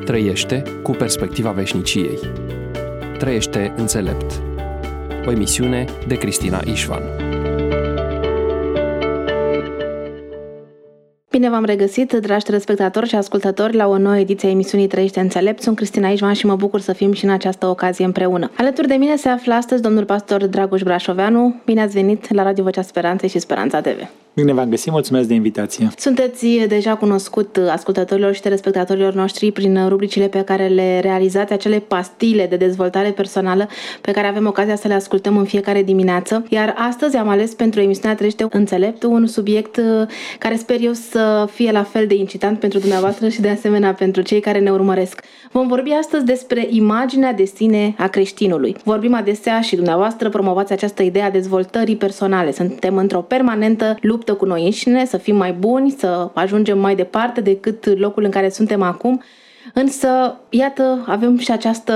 Trăiește cu perspectiva veșniciei. Trăiește înțelept. O emisiune de Cristina Ișvan. Bine v-am regăsit, dragi telespectatori și ascultători, la o nouă ediție a emisiunii Trăiește înțelept. Sunt Cristina Ișvan și mă bucur să fim și în această ocazie împreună. Alături de mine se află astăzi domnul pastor Dragoș Brașoveanu. Bine ați venit la Radio Vocea Speranței și Speranța TV. Bine v-am găsit, mulțumesc de invitație. Sunteți deja cunoscut ascultătorilor și telespectatorilor noștri prin rubricile pe care le realizați, acele pastile de dezvoltare personală pe care avem ocazia să le ascultăm în fiecare dimineață. Iar astăzi am ales pentru emisiunea Trăiește înțelept un subiect care sper eu să fie la fel de incitant pentru dumneavoastră și de asemenea pentru cei care ne urmăresc. Vom vorbi astăzi despre imaginea de sine a creștinului. Vorbim adesea și dumneavoastră promovați această idee a dezvoltării personale. Suntem într-o permanentă luptă cu noi înșine, să fim mai buni, să ajungem mai departe decât locul în care suntem acum. Însă, iată, avem și această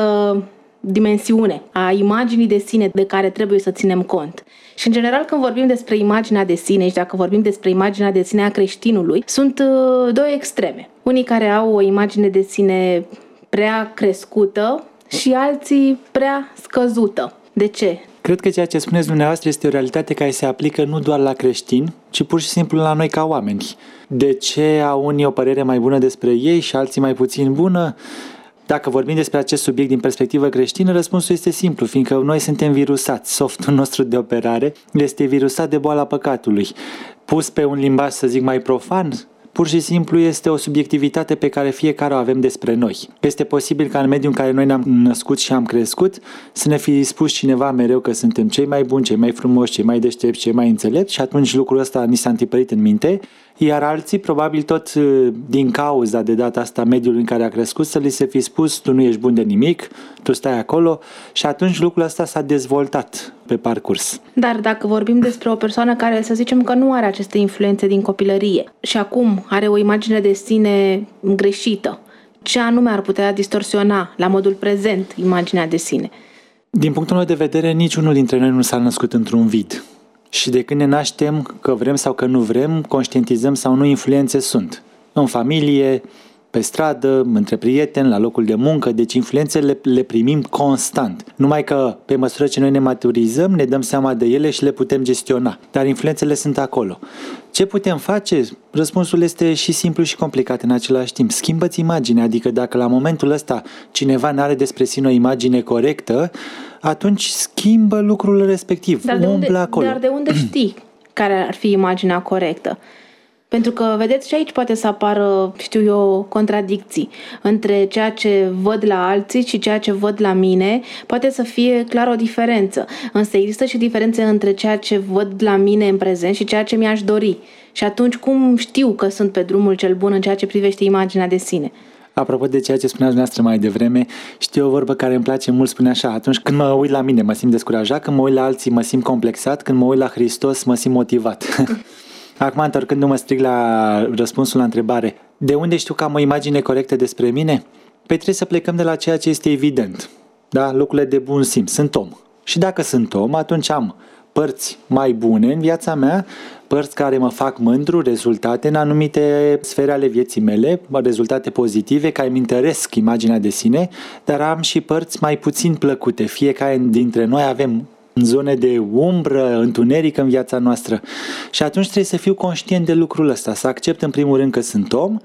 dimensiune a imaginii de sine de care trebuie să ținem cont. Și, în general, când vorbim despre imaginea de sine și dacă vorbim despre imaginea de sine a creștinului, sunt două extreme. Unii care au o imagine de sine prea crescută și alții prea scăzută. De ce? Cred că ceea ce spuneți dumneavoastră este o realitate care se aplică nu doar la creștini, ci pur și simplu la noi ca oameni. De ce au unii o părere mai bună despre ei și alții mai puțin bună? Dacă vorbim despre acest subiect din perspectivă creștină, răspunsul este simplu, fiindcă noi suntem virusați. Softul nostru de operare este virusat de boala păcatului. Pus pe un limbaj, să zic, mai profan, pur și simplu este o subiectivitate pe care fiecare o avem despre noi. Este posibil ca în mediul în care noi ne-am născut și am crescut să ne fi spus cineva mereu că suntem cei mai buni, cei mai frumoși, cei mai deștepți, cei mai înțelepți și atunci lucrul ăsta ni s-a întipărit în minte, iar alții, probabil tot din cauza de data asta mediului în care a crescut, să li se fi spus tu nu ești bun de nimic, tu stai acolo și atunci lucrul ăsta s-a dezvoltat pe parcurs. Dar dacă vorbim despre o persoană care, să zicem că nu are aceste influențe din copilărie și acum are o imagine de sine greșită, ce anume ar putea distorsiona la modul prezent imaginea de sine? Din punctul meu de vedere, niciunul dintre noi nu s-a născut într-un vid. Și de când ne naștem, că vrem sau că nu vrem, conștientizăm sau nu, influențe sunt. În familie, pe stradă, între prieteni, la locul de muncă, deci influențele le primim constant. Numai că pe măsură ce noi ne maturizăm, ne dăm seama de ele și le putem gestiona. Dar influențele sunt acolo. Ce putem face? Răspunsul este și simplu și complicat în același timp. Schimbă-ți imaginea, adică dacă la momentul ăsta cineva n-are despre sine o imagine corectă, atunci schimbă lucrul respectiv, umblă acolo. Dar de unde știi care ar fi imaginea corectă? Pentru că, vedeți, și aici poate să apară, contradicții între ceea ce văd la alții și ceea ce văd la mine. Poate să fie clar o diferență, însă există și diferențe între ceea ce văd la mine în prezent și ceea ce mi-aș dori. Și atunci cum știu că sunt pe drumul cel bun în ceea ce privește imaginea de sine? Apropo de ceea ce spuneați dumneavoastră mai devreme, știu o vorbă care îmi place mult, spune așa: atunci când mă uit la mine mă simt descurajat, când mă uit la alții mă simt complexat, când mă uit la Hristos mă simt motivat. Acum, întorcându-mă strict la răspunsul la întrebare, de unde știu că am o imagine corectă despre mine? Păi trebuie să plecăm de la ceea ce este evident. Da? Lucrurile de bun simț. Sunt om. Și dacă sunt om, atunci am părți mai bune în viața mea, părți care mă fac mândru, rezultate în anumite sfere ale vieții mele, rezultate pozitive, care îmi întăresc imaginea de sine, dar am și părți mai puțin plăcute. Fiecare dintre noi avem zone de umbră, întuneric în viața noastră. Și atunci trebuie să fiu conștient de lucrul ăsta, să accept în primul rând că sunt om,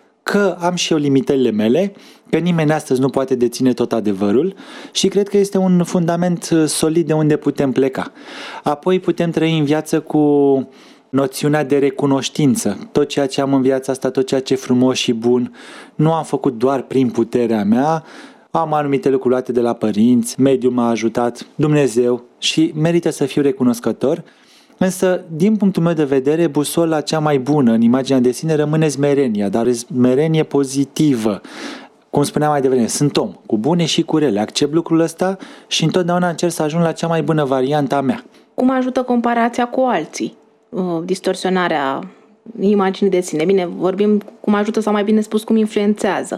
că am și eu limitările mele, că nimeni astăzi nu poate deține tot adevărul și cred că este un fundament solid de unde putem pleca. Apoi putem trăi în viață cu noțiunea de recunoștință. Tot ceea ce am în viața asta, tot ceea ce e frumos și bun, nu am făcut doar prin puterea mea, am anumite lucruri luate de la părinți, mediul m-a ajutat, Dumnezeu și merită să fiu recunoscător. Însă, din punctul meu de vedere, busola cea mai bună în imaginea de sine rămâne smerenia, dar smerenie pozitivă. Cum spuneam mai devreme, sunt om, cu bune și cu rele, accept lucrul ăsta și întotdeauna încerc să ajung la cea mai bună variantă a mea. Cum ajută comparația cu alții? Distorsionarea imaginii de sine. Bine, vorbim cum ajută sau mai bine spus cum influențează.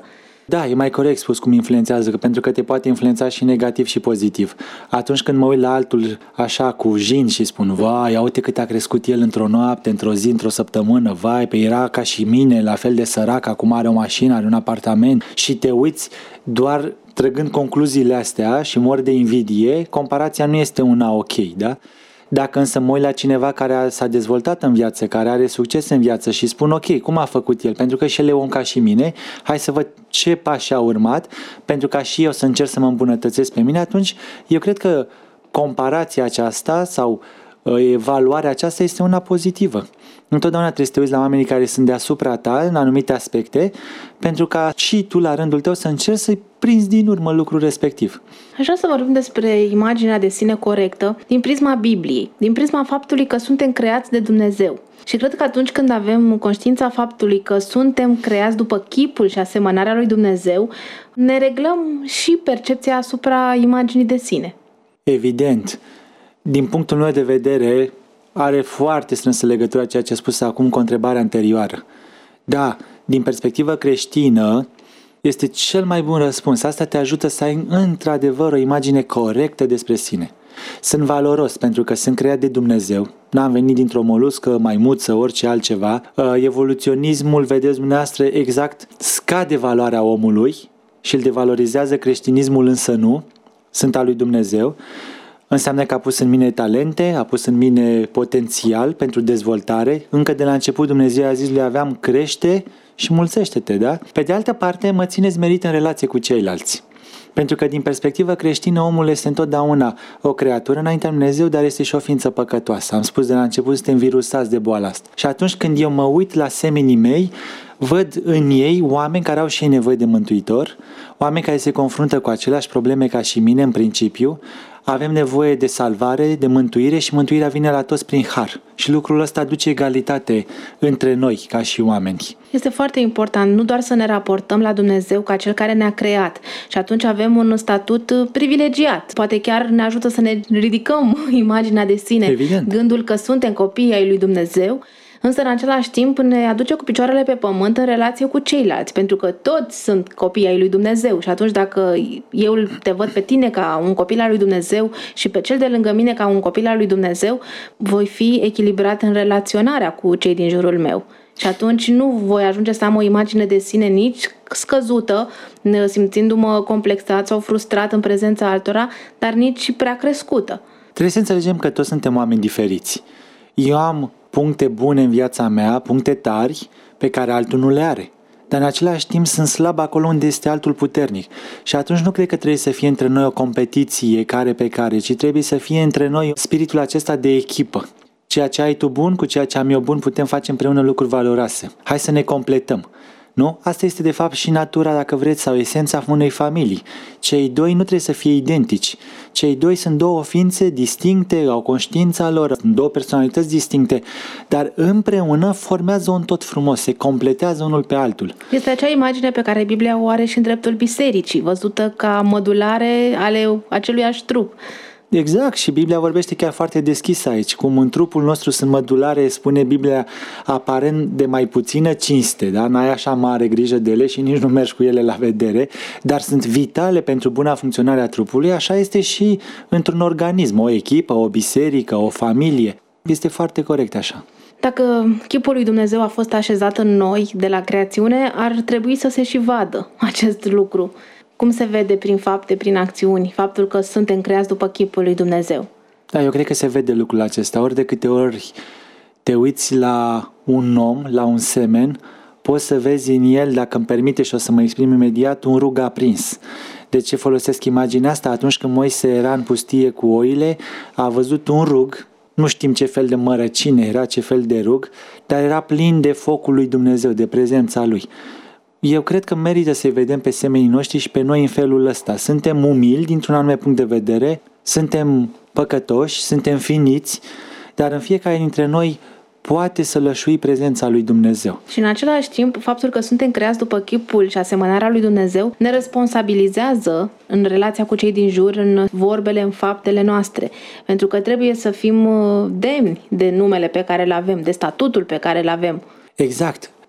Da, e mai corect spus cum influențează, pentru că te poate influența și negativ și pozitiv. Atunci când mă uit la altul așa cu jin și spun, vai, uite cât a crescut el într-o noapte, într-o zi, într-o săptămână, vai, pe era ca și mine, la fel de sărac, acum are o mașină, are un apartament și te uiți doar trăgând concluziile astea și mor de invidie, comparația nu este una ok, da? Dacă însă mă uit la cineva care s-a dezvoltat în viață, care are succes în viață și spun ok, cum a făcut el? Pentru că și el e om ca și mine, hai să văd ce pași a urmat, pentru ca și eu să încerc să mă îmbunătățesc pe mine, atunci eu cred că comparația aceasta sau evaluarea aceasta este una pozitivă. Întotdeauna trebuie să te uiți la oamenii care sunt deasupra ta în anumite aspecte, pentru ca și tu la rândul tău să încerci să-i prinzi din urmă lucrul respectiv. Aș vrea să vorbim despre imaginea de sine corectă din prisma Bibliei, din prisma faptului că suntem creați de Dumnezeu. Și cred că atunci când avem conștiința faptului că suntem creați după chipul și asemănarea lui Dumnezeu, ne reglăm și percepția asupra imaginii de sine. Evident, din punctul meu de vedere, are foarte strânsă legătură ceea ce a spus acum cu întrebarea anterioară. Da, din perspectivă creștină, este cel mai bun răspuns. Asta te ajută să ai într-adevăr o imagine corectă despre sine. Sunt valoros pentru că sunt creat de Dumnezeu. N-am venit dintr-o moluscă, maimuță, orice altceva. Evoluționismul, vedeți dumneavoastră, exact scade valoarea omului și îl devalorizează, creștinismul însă nu. Sunt al lui Dumnezeu. Înseamnă că a pus în mine talente, a pus în mine potențial pentru dezvoltare. Încă de la început Dumnezeu a zis lui Aveam, crește și mulțește-te, da? Pe de altă parte, mă ține smerit în relație cu ceilalți. Pentru că din perspectivă creștină, omul este întotdeauna o creatură înaintea lui Dumnezeu, dar este și o ființă păcătoasă. Am spus de la început, suntem virusați de boala asta. Și atunci când eu mă uit la semenii mei, văd în ei oameni care au și ei nevoie de mântuitor, oameni care se confruntă cu aceleași probleme ca și mine în principiu. Avem nevoie de salvare, de mântuire și mântuirea vine la toți prin har. Și lucrul ăsta aduce egalitate între noi ca și oameni. Este foarte important nu doar să ne raportăm la Dumnezeu ca Cel care ne-a creat și atunci avem un statut privilegiat. Poate chiar ne ajută să ne ridicăm imaginea de sine, Evident. Gândul că suntem copii ai lui Dumnezeu, însă în același timp ne aduce cu picioarele pe pământ în relație cu ceilalți, pentru că toți sunt copii ai lui Dumnezeu și atunci dacă eu te văd pe tine ca un copil al lui Dumnezeu și pe cel de lângă mine ca un copil al lui Dumnezeu, voi fi echilibrat în relaționarea cu cei din jurul meu. Și atunci nu voi ajunge să am o imagine de sine nici scăzută, simțindu-mă complexat sau frustrat în prezența altora, dar nici prea crescută. Trebuie să înțelegem că toți suntem oameni diferiți. Eu am puncte bune în viața mea, puncte tari pe care altul nu le are. Dar în același timp sunt slab acolo unde este altul puternic. Și atunci nu cred că trebuie să fie între noi o competiție care pe care, ci trebuie să fie între noi spiritul acesta de echipă. Ceea ce ai tu bun cu ceea ce am eu bun putem face împreună lucruri valoroase. Hai să ne completăm. Nu? Asta este de fapt și natura, dacă vreți, sau esența unei familii. Cei doi nu trebuie să fie identici. Cei doi sunt două ființe distincte, au conștiința lor, sunt două personalități distincte, dar împreună formează un tot frumos, se completează unul pe altul. Este acea imagine pe care Biblia o are și în dreptul bisericii, văzută ca mădulare ale aceluiași trup. Exact, și Biblia vorbește chiar foarte deschis aici, cum în trupul nostru sunt mădulare, spune Biblia, aparent de mai puțină cinste, da? N-ai așa mare grijă de ele și nici nu mergi cu ele la vedere, dar sunt vitale pentru buna funcționare a trupului, așa este și într-un organism, o echipă, o biserică, o familie. Este foarte corect așa. Dacă chipul lui Dumnezeu a fost așezat în noi de la creațiune, ar trebui să se și vadă acest lucru. Cum se vede prin fapte, prin acțiuni, faptul că suntem creați după chipul lui Dumnezeu? Da, eu cred că se vede lucrul acesta. Ori de câte ori te uiți la un om, la un semen, poți să vezi în el, dacă îmi permite și o să mă exprim imediat, un rug aprins. De ce folosesc imaginea asta? Atunci când Moise era în pustie cu oile, a văzut un rug, nu știm ce fel de mărăcine era, ce fel de rug, dar era plin de focul lui Dumnezeu, de prezența lui. Eu cred că merită să-i vedem pe semenii noștri și pe noi în felul ăsta. Suntem umili dintr-un anume punct de vedere, suntem păcătoși, suntem finiți, dar în fiecare dintre noi poate să lășui prezența lui Dumnezeu. Și în același timp, faptul că suntem creați după chipul și asemănarea lui Dumnezeu ne responsabilizează în relația cu cei din jur, în vorbele, în faptele noastre. Pentru că trebuie să fim demni de numele pe care îl avem, de statutul pe care îl avem. Exact.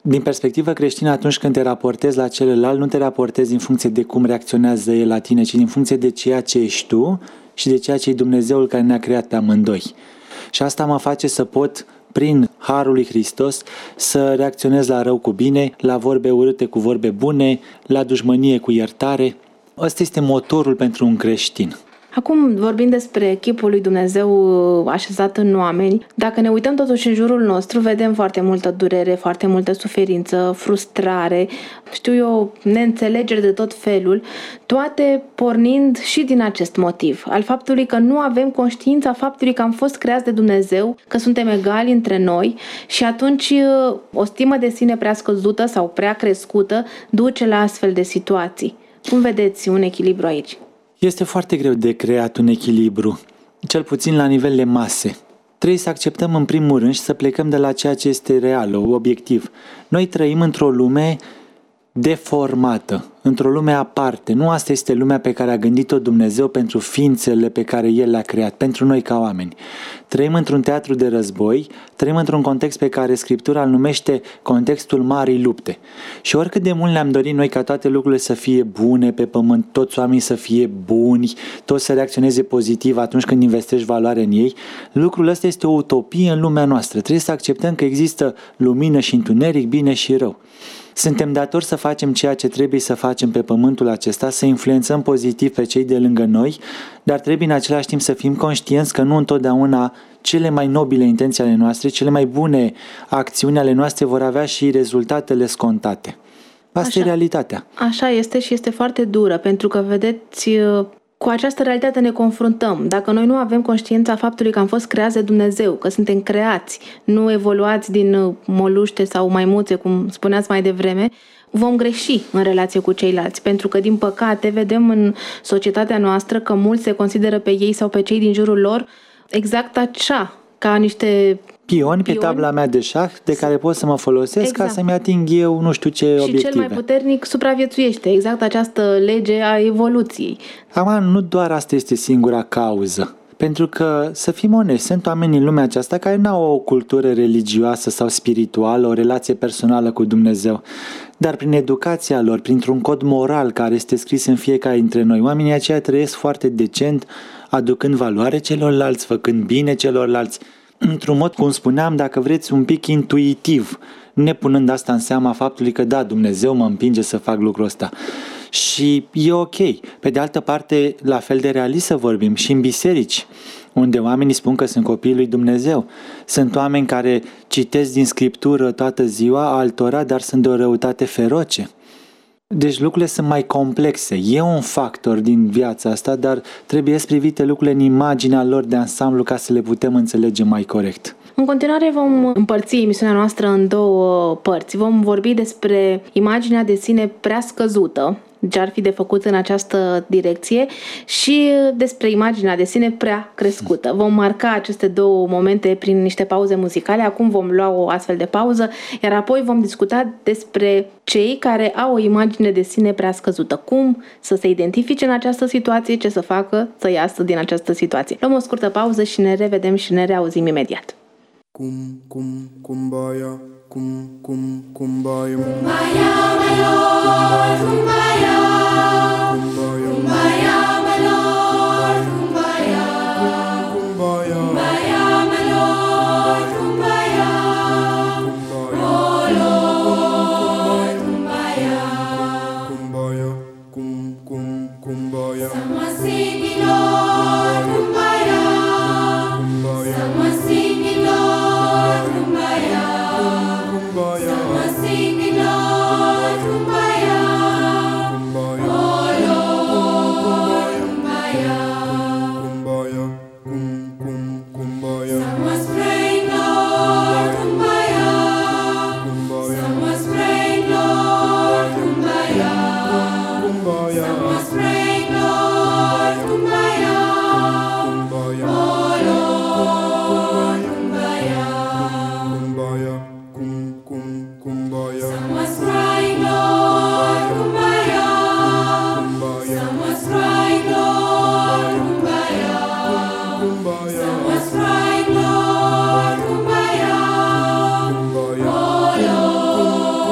Din perspectivă creștină, atunci când te raportezi la celălalt, nu te raportezi în funcție de cum reacționează el la tine, ci în funcție de ceea ce ești tu și de ceea ce e Dumnezeul care ne-a creat pe amândoi. Și asta mă face să pot, prin Harul lui Hristos, să reacționez la rău cu bine, la vorbe urâte cu vorbe bune, la dușmănie cu iertare. Ăsta este motorul pentru un creștin. Acum, vorbind despre chipul lui Dumnezeu așezat în oameni, dacă ne uităm totuși în jurul nostru, vedem foarte multă durere, foarte multă suferință, frustrare, neînțelegeri de tot felul, toate pornind și din acest motiv, al faptului că nu avem conștiința faptului că am fost creați de Dumnezeu, că suntem egali între noi și atunci o stimă de sine prea scăzută sau prea crescută duce la astfel de situații. Cum vedeți un echilibru aici? Este foarte greu de creat un echilibru, cel puțin la nivel de mase. Trebuie să acceptăm în primul rând și să plecăm de la ceea ce este real, obiectiv. Noi trăim într-o lume deformată, într-o lume aparte. Nu asta este lumea pe care a gândit-o Dumnezeu pentru ființele pe care El le-a creat, pentru noi ca oameni. Trăim într-un teatru de război, trăim într-un context pe care Scriptura îl numește contextul marii lupte. Și oricât de mult ne-am dorit noi ca toate lucrurile să fie bune pe pământ, toți oamenii să fie buni, toți să reacționeze pozitiv atunci când investești valoare în ei, lucrul ăsta este o utopie în lumea noastră. Trebuie să acceptăm că există lumină și întuneric, bine și rău. Suntem datori să facem ceea ce trebuie să facem pe pământul acesta, să influențăm pozitiv pe cei de lângă noi, dar trebuie în același timp să fim conștienți că nu întotdeauna cele mai nobile intenții ale noastre, cele mai bune acțiuni ale noastre vor avea și rezultatele scontate. Asta e realitatea. Așa este și este foarte dură, pentru că, vedeți, cu această realitate ne confruntăm. Dacă noi nu avem conștiința faptului că am fost creați de Dumnezeu, că suntem creați, nu evoluați din moluște sau maimuțe, cum spuneați mai devreme, vom greși în relație cu ceilalți, pentru că, din păcate, vedem în societatea noastră că mulți se consideră pe ei sau pe cei din jurul lor exact așa, ca niște pioni pe tabla mea de șah de care pot să mă folosesc ca să-mi ating eu nu știu ce obiective. Și cel mai puternic supraviețuiește, exact această lege a evoluției. Acum, nu doar asta este singura cauză. Pentru că, să fim onești, sunt oameni în lumea aceasta care nu au o cultură religioasă sau spirituală, o relație personală cu Dumnezeu. Dar prin educația lor, printr-un cod moral care este scris în fiecare dintre noi, oamenii aceia trăiesc foarte decent, aducând valoare celorlalți, făcând bine celorlalți, într-un mod, cum spuneam, dacă vreți, un pic intuitiv, ne punând asta în seama faptului că da, Dumnezeu mă împinge să fac lucrul ăsta. Și e ok. Pe de altă parte, la fel de realist să vorbim și în biserici, unde oamenii spun că sunt copiii lui Dumnezeu. Sunt oameni care citesc din Scriptură toată ziua, altora, dar sunt de o răutate feroce. Deci lucrurile sunt mai complexe. E un factor din viața asta, dar trebuie să privite lucrurile în imaginea lor de ansamblu ca să le putem înțelege mai corect. În continuare vom împărți emisiunea noastră în două părți. Vom vorbi despre imaginea de sine prea scăzută, ce ar fi de făcut în această direcție, și despre imaginea de sine prea crescută. Vom marca aceste două momente prin niște pauze muzicale. Acum vom lua o astfel de pauză, iar apoi vom discuta despre cei care au o imagine de sine prea scăzută. Cum să se identifice în această situație, ce să facă să iasă din această situație. Luăm o scurtă pauză și ne revedem și ne reauzim imediat. Kumbaya, kumbaya, kumbaya, my Lord, kumbaya, kumbaya, my Lord, kumbaya, kumbaya, my Lord, kumbaya, oh Lord, kumbaya, kumbaya, someone singing Lord, kumbaya, someone singing Lord, kumbaya. Someone singing Lord, kumbaya, oh Lord, kumbaya, kumbaya, someone's praying Lord, kumbaya, someone's praying Lord, kumbaya, someone's praying Lord, kumbaya, oh Lord, kumbaya. kumbaya, Someone's crying, Lord, kumbaya. Someone's crying, Lord, kumbaya. Someone's crying, Lord, kumbaya. Oh Lord,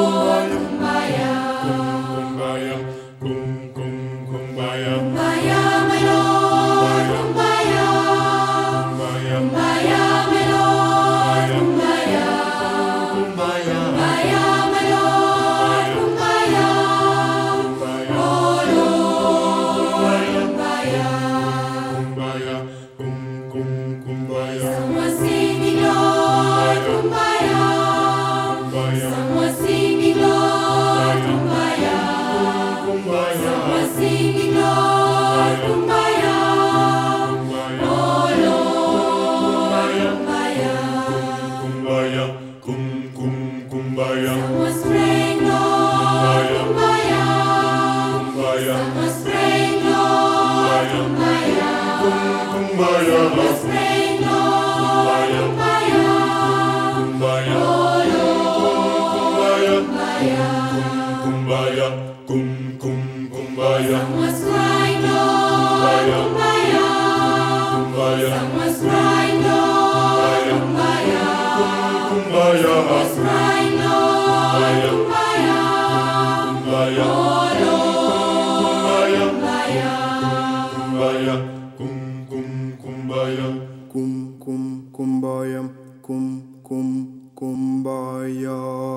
singing Lord, kumbaya. Some are singing Lord, kumbaya. Oh Lord, kumbaya. Kumbaya, kumbaya, Some are praying Lord, kumbaya. kumbaya, Some are praying Lord, kumbaya. kumbaya, Some are praying Lord, kumbaya. kumbaya, Oh Lord, kumbaya. kumbaya, kumbaya, Some was crying Lord, kumbaya. kumbaya, Some was crying Lord, kumbaya. kumbaya, Was crying Lord, kumbaya. kumbaya, Oh Lord, kumbaya. kumbaya, kumbaya, kumbaya, kumbaya.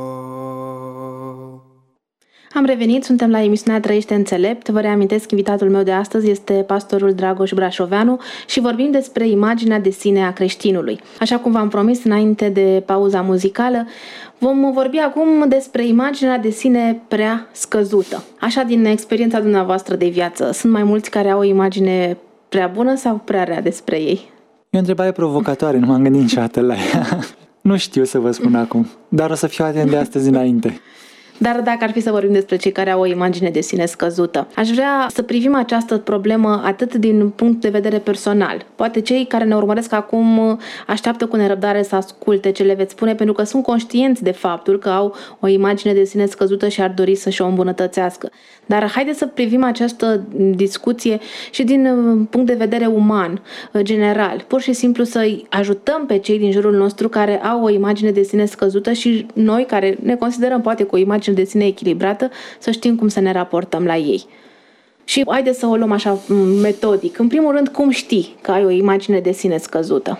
Am revenit, suntem la emisiunea Trăiește Înțelept. Vă reamintesc, invitatul meu de astăzi este pastorul Dragoș Brașoveanu și vorbim despre imaginea de sine a creștinului. Așa cum v-am promis înainte de pauza muzicală, vom vorbi acum despre imaginea de sine prea scăzută. Așa, din experiența dumneavoastră de viață, sunt mai mulți care au o imagine prea bună sau prea rea despre ei? E o întrebare provocatoare, nu m-am gândit niciodată la ea. Nu știu să vă spun acum, dar o să fiu atent de astăzi înainte. Dar dacă ar fi să vorbim despre cei care au o imagine de sine scăzută, aș vrea să privim această problemă atât din punct de vedere personal. Poate cei care ne urmăresc acum așteaptă cu nerăbdare să asculte ce le veți spune, pentru că sunt conștienți de faptul că au o imagine de sine scăzută și ar dori să și-o îmbunătățească. Dar haideți să privim această discuție și din punct de vedere uman, general. Pur și simplu să-i ajutăm pe cei din jurul nostru care au o imagine de sine scăzută și noi care ne considerăm poate cu o imagine de sine echilibrată, să știm cum să ne raportăm la ei. Și haideți să o luăm așa metodic. În primul rând, cum știi că ai o imagine de sine scăzută?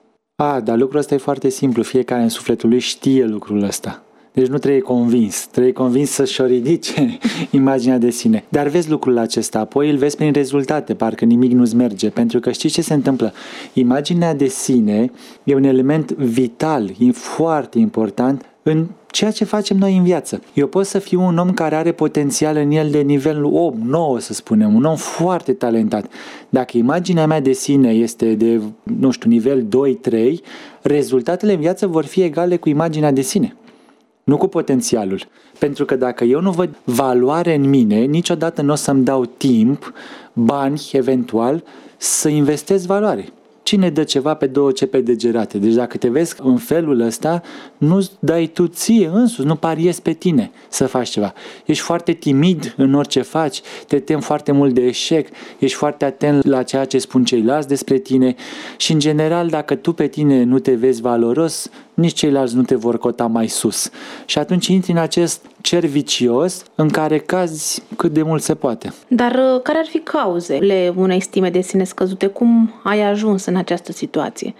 Dar lucrul ăsta e foarte simplu. Fiecare în sufletul lui știe lucrul ăsta. Deci nu trebuie convins. Trebuie convins să-și o ridice imaginea de sine. Dar vezi lucrul acesta, apoi îl vezi prin rezultate, parcă nimic nu-ți merge. Pentru că știi ce se întâmplă? Imaginea de sine e un element vital, e foarte important în ceea ce facem noi în viață. Eu pot să fiu un om care are potențial în el de nivelul 8, 9, să spunem, un om foarte talentat. Dacă imaginea mea de sine este de, nu știu, nivel 2, 3, rezultatele în viață vor fi egale cu imaginea de sine. Nu cu potențialul. Pentru că dacă eu nu văd valoare în mine, niciodată nu o să-mi dau timp, bani, eventual, să investesc valoare. Cine dă ceva pe două cepe degerate? Deci dacă te vezi în felul ăsta, nu-ți dai tu ție însuți, nu pariezi pe tine să faci ceva. Ești foarte timid în orice faci, te temi foarte mult de eșec, ești foarte atent la ceea ce spun ceilalți despre tine și în general dacă tu pe tine nu te vezi valoros, nici ceilalți nu te vor cota mai sus. Și atunci intri în acest cer vicios în care cazi cât de mult se poate. Dar care ar fi cauzele unei stime de sine scăzute? Cum ai ajuns în această situație?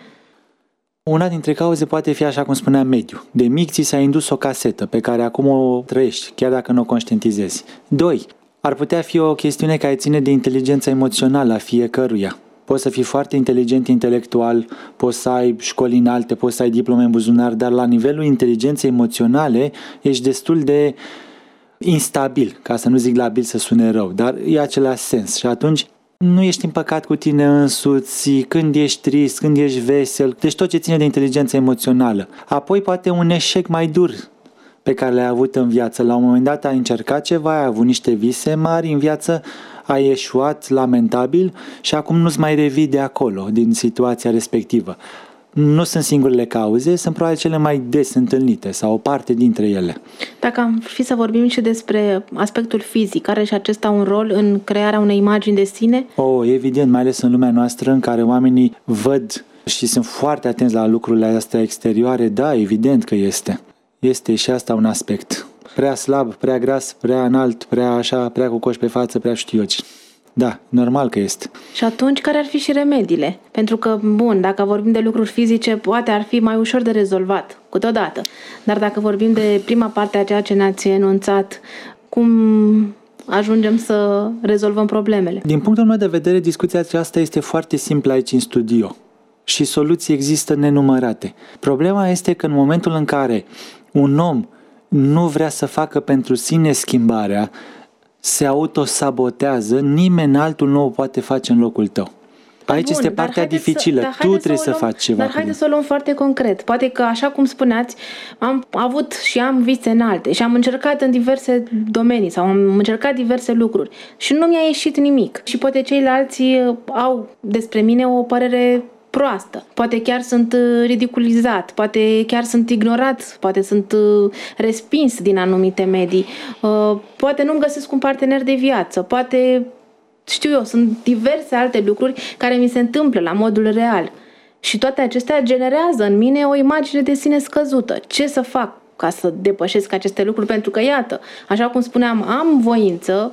Una dintre cauze poate fi, așa cum spunea, mediu. De mic ți s-a indus o casetă pe care acum o trăiești, chiar dacă nu o conștientizezi. 2. Ar putea fi o chestiune care ține de inteligența emoțională a fiecăruia. Poți să fii foarte inteligent intelectual, poți să ai școli înalte, poți să ai diplome în buzunar, dar la nivelul inteligenței emoționale ești destul de instabil, ca să nu zic labil să sune rău, dar e același sens. Și atunci nu ești împăcat cu tine însuți, când ești trist, când ești vesel, deci tot ce ține de inteligența emoțională. Apoi poate un eșec mai dur pe care l-ai avut în viață. La un moment dat ai încercat ceva, ai avut niște vise mari în viață, ai eșuat lamentabil și acum nu-ți mai revii de acolo, din situația respectivă. Nu sunt singurele cauze, sunt probabil cele mai des întâlnite sau o parte dintre ele. Dacă am fi să vorbim și despre aspectul fizic, are și acesta un rol în crearea unei imagini de sine? Evident, mai ales în lumea noastră în care oamenii văd și sunt foarte atenți la lucrurile astea exterioare, da, evident că este. Este și asta un aspect. Prea slab, prea gras, prea înalt, prea așa, prea cu coș pe față, prea știu eu ce. Da, normal că este. Și atunci, care ar fi și remediile? Pentru că, bun, dacă vorbim de lucruri fizice, poate ar fi mai ușor de rezolvat, câteodată. Dar dacă vorbim de prima parte a ceea ce ne-ați enunțat, cum ajungem să rezolvăm problemele? Din punctul meu de vedere, discuția aceasta este foarte simplă aici în studio. Și soluții există nenumărate. Problema este că în momentul în care un om nu vrea să facă pentru sine schimbarea, se autosabotează, nimeni altul nu o poate face în locul tău. Aici este partea dificilă. Tu trebuie să faci ceva. Dar haideți să o luăm foarte concret. Poate că, așa cum spuneați, am avut și am vise înalte și am încercat în diverse domenii sau am încercat diverse lucruri și nu mi-a ieșit nimic. Și poate ceilalți au despre mine o părere proastă. Poate chiar sunt ridiculizat, poate chiar sunt ignorat, poate sunt respins din anumite medii, poate nu-mi găsesc un partener de viață, poate, știu eu, sunt diverse alte lucruri care mi se întâmplă la modul real. Și toate acestea generează în mine o imagine de sine scăzută. Ce să fac ca să depășesc aceste lucruri? Pentru că, iată, așa cum spuneam, am voință,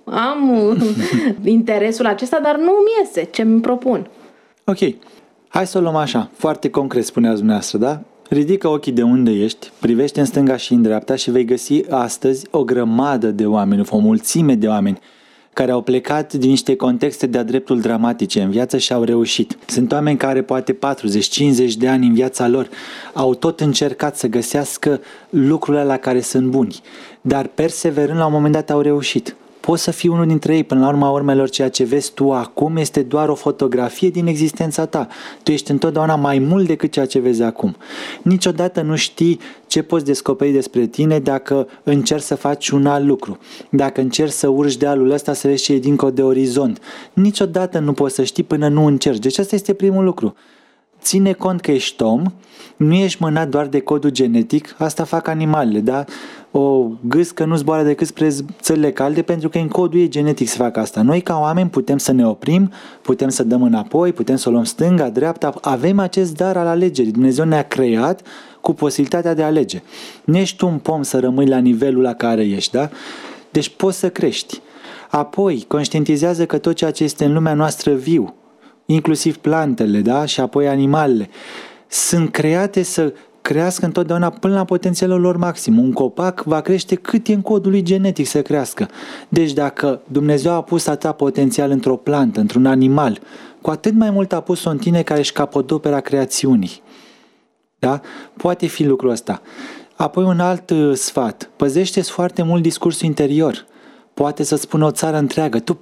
am interesul acesta, dar nu mi iese ce mi propun. Ok. Hai să o luăm așa, foarte concret, spuneați dumneavoastră, da? Ridică ochii de unde ești, privește în stânga și în dreapta și vei găsi astăzi o grămadă de oameni, o mulțime de oameni care au plecat din niște contexte de-a dreptul dramatice în viață și au reușit. Sunt oameni care poate 40-50 de ani în viața lor au tot încercat să găsească lucrurile la care sunt buni, dar perseverând la un moment dat au reușit. Poți să fii unul dintre ei, până la urma urmelor, ceea ce vezi tu acum este doar o fotografie din existența ta. Tu ești întotdeauna mai mult decât ceea ce vezi acum. Niciodată nu știi ce poți descoperi despre tine dacă încerci să faci un alt lucru. Dacă încerci să urci dealul ăsta să vezi ce e dincolo de orizont. Niciodată nu poți să știi până nu încerci. Deci ăsta este primul lucru. Ține cont că ești om, nu ești mânat doar de codul genetic, asta fac animalele, da? O gâscă nu zboară decât spre țările calde pentru că în codul ei genetic să facă asta. Noi ca oameni putem să ne oprim, putem să dăm înapoi, putem să o luăm stânga, dreapta, avem acest dar al alegerii. Dumnezeu ne-a creat cu posibilitatea de a alege. Nu ești un pom să rămâi la nivelul la care ești, da? Deci poți să crești. Apoi, conștientizează că tot ceea ce este în lumea noastră viu, inclusiv plantele, da? Și apoi animalele, sunt create să crească întotdeauna până la potențialul lor maxim. Un copac va crește cât e în codul lui genetic să crească. Deci dacă Dumnezeu a pus atâta potențial într-o plantă, într-un animal, cu atât mai mult a pus-o în tine care ești capodopera creațiunii. Da? Poate fi lucrul ăsta. Apoi un alt sfat. Păzește-ți foarte mult discursul interior. Poate să spună o țară întreagă, tu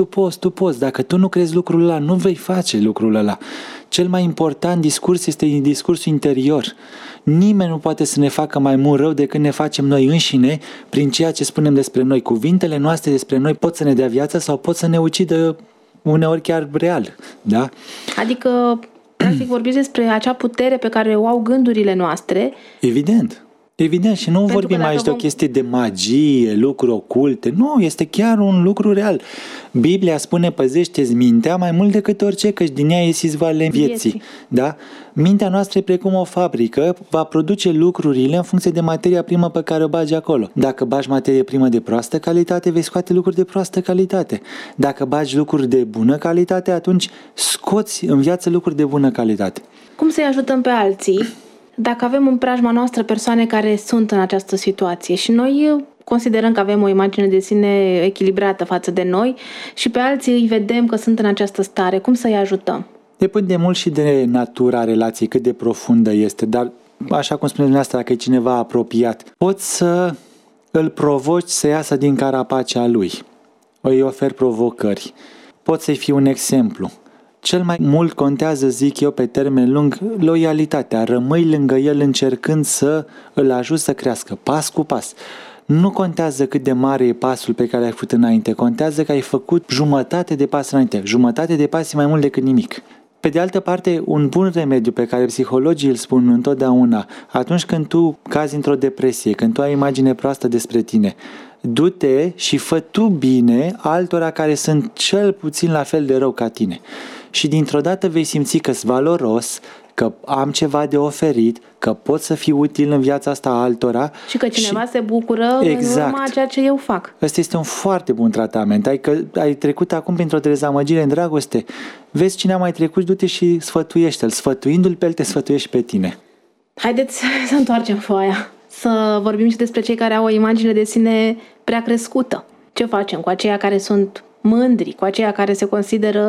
poți. Dacă tu nu crezi lucrul ăla, nu vei face lucrul ăla. Cel mai important discurs este discursul interior. Nimeni nu poate să ne facă mai mult rău decât ne facem noi înșine prin ceea ce spunem despre noi. Cuvintele noastre despre noi pot să ne dea viață sau pot să ne ucidă uneori chiar real. Da? Adică, practic, vorbiți despre acea putere pe care o au gândurile noastre. Evident, și nu vorbim aici de o chestie de magie, lucruri oculte. Nu, este chiar un lucru real. Biblia spune, păzește-ți mintea mai mult decât orice, căci din ea ies izvoarele vieții. Da? Mintea noastră e precum o fabrică, va produce lucrurile în funcție de materia primă pe care o bagi acolo. Dacă bagi materie primă de proastă calitate, vei scoate lucruri de proastă calitate. Dacă bagi lucruri de bună calitate, atunci scoți în viață lucruri de bună calitate. Cum să-i ajutăm pe alții dacă avem în preajma noastră persoane care sunt în această situație și noi considerăm că avem o imagine de sine echilibrată față de noi și pe alții îi vedem că sunt în această stare, cum să-i ajutăm? Depinde mult și de natura relației, cât de profundă este, dar așa cum spuneți dumneavoastră, dacă e cineva apropiat, poți să îl provoci să iasă din carapacea lui, îi oferi provocări, poți să-i fii un exemplu. Cel mai mult contează, zic eu, pe termen lung, loialitatea. Rămâi lângă el încercând să îl ajuți să crească, pas cu pas. Nu contează cât de mare e pasul pe care l-ai făcut înainte, contează că ai făcut jumătate de pas înainte. Jumătate de pas e mai mult decât nimic. Pe de altă parte, un bun remediu pe care psihologii îl spun întotdeauna, atunci când tu cazi într-o depresie, când tu ai imagine proastă despre tine, du-te și fă tu bine altora care sunt cel puțin la fel de rău ca tine. Și dintr-o dată vei simți că-s valoros, că am ceva de oferit, că pot să fiu util în viața asta altora. Și că cineva se bucură în urma ceea ce eu fac. Ăsta este un foarte bun tratament. Ai trecut acum printr-o dezamăgire în dragoste. Vezi cine a mai trecut, du-te și sfătuiește-l. Sfătuindu-l pe el, te sfătuiești pe tine. Haideți să întoarcem foaia. Să vorbim și despre cei care au o imagine de sine prea crescută. Ce facem cu aceia care sunt mândri, cu aceia care se consideră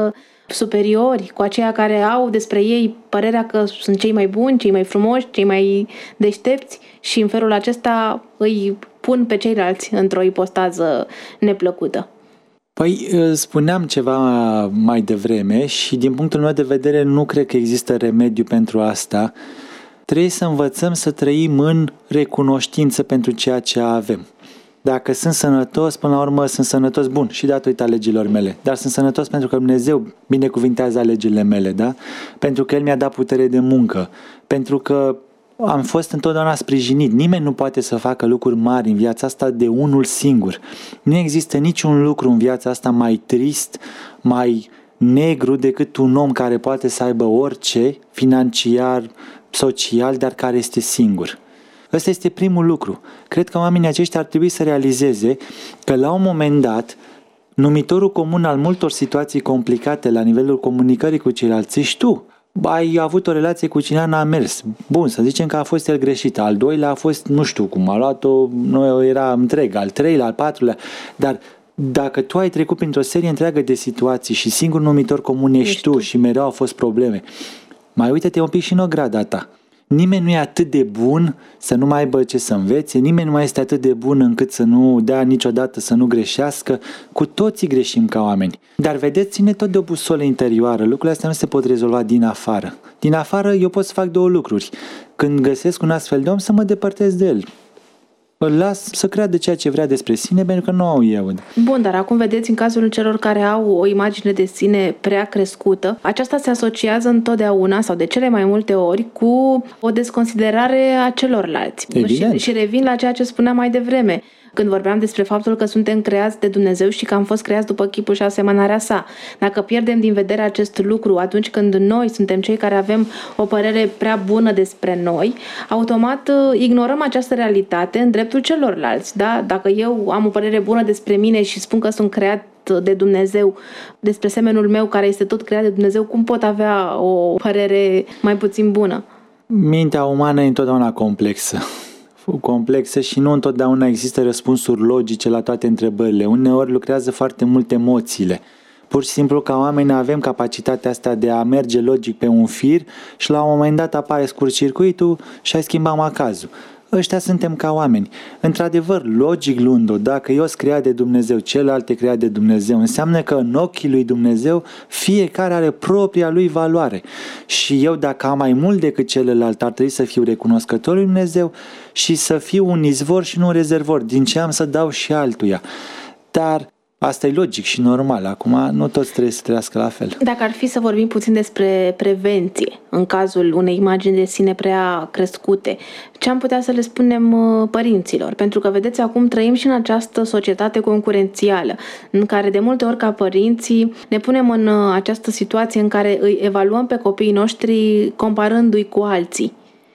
superiori, cu aceia care au despre ei părerea că sunt cei mai buni, cei mai frumoși, cei mai deștepți și în felul acesta îi pun pe ceilalți într-o ipostază neplăcută. Păi, spuneam ceva mai devreme și din punctul meu de vedere nu cred că există remediu pentru asta. Trebuie să învățăm să trăim în recunoștință pentru ceea ce avem. Dacă sunt sănătos, până la urmă sunt sănătos, bun, și datorită alegerilor mele, dar sunt sănătos pentru că Dumnezeu binecuvintează alegerile mele, da? Pentru că El mi-a dat putere de muncă, pentru că am fost întotdeauna sprijinit. Nimeni nu poate să facă lucruri mari în viața asta de unul singur. Nu există niciun lucru în viața asta mai trist, mai negru decât un om care poate să aibă orice, financiar, social, dar care este singur. Ăsta este primul lucru. Cred că oamenii aceștia ar trebui să realizeze că la un moment dat numitorul comun al multor situații complicate la nivelul comunicării cu ceilalți ești tu. Ai avut o relație cu cineva, n-a mers. Bun, să zicem că a fost el greșit. Al doilea a fost, nu știu cum, a luat-o, nu era întreg. Al treilea, al patrulea. Dar dacă tu ai trecut printr-o serie întreagă de situații și singur numitor comun ești tu și mereu au fost probleme, mai uite-te un pic și în ograda ta. Nimeni nu e atât de bun să nu mai aibă ce să învețe, nimeni nu mai este atât de bun încât să nu dea niciodată să nu greșească. Cu toții greșim ca oameni. Dar vedeți, ține tot de o busolă interioară. Lucrurile astea nu se pot rezolva din afară. Din afară eu pot să fac două lucruri. Când găsesc un astfel de om, să mă depărtez de el. Îl las să creadă ceea ce vrea despre sine, pentru că nu au eu. Bun, dar acum vedeți, în cazul celor care au o imagine de sine prea crescută, aceasta se asociază întotdeauna sau de cele mai multe ori cu o desconsiderare a celorlalți. Și revin la ceea ce spuneam mai devreme, când vorbeam despre faptul că suntem creați de Dumnezeu și că am fost creați după chipul și asemănarea sa. Dacă pierdem din vedere acest lucru atunci când noi suntem cei care avem o părere prea bună despre noi, automat ignorăm această realitate în dreptul celorlalți. Da? Dacă eu am o părere bună despre mine și spun că sunt creat de Dumnezeu, despre semenul meu care este tot creat de Dumnezeu, cum pot avea o părere mai puțin bună? Mintea umană e întotdeauna complexă și nu întotdeauna există răspunsuri logice la toate întrebările. Uneori lucrează foarte mult emoțiile. Pur și simplu, ca oameni avem capacitatea asta de a merge logic pe un fir și la un moment dat apare scurt-circuitul și ai schimbat macazul. Ăștia suntem ca oameni. Într-adevăr, logic luând-o, dacă eu sunt creat de Dumnezeu, celălalt e creat de Dumnezeu, înseamnă că în ochii lui Dumnezeu fiecare are propria lui valoare. Și eu, dacă am mai mult decât celălalt, ar trebui să fiu recunoscător lui Dumnezeu și să fiu un izvor și nu un rezervor. Din ce am să dau și altuia. Dar asta e logic și normal. Acum nu toți trebuie să trăiască la fel. Dacă ar fi să vorbim puțin despre prevenție în cazul unei imagini de sine prea crescute, ce am putea să le spunem părinților? Pentru că, vedeți, acum trăim și în această societate concurențială, în care de multe ori ca părinții ne punem în această situație în care îi evaluăm pe copiii noștri comparându-i cu alții.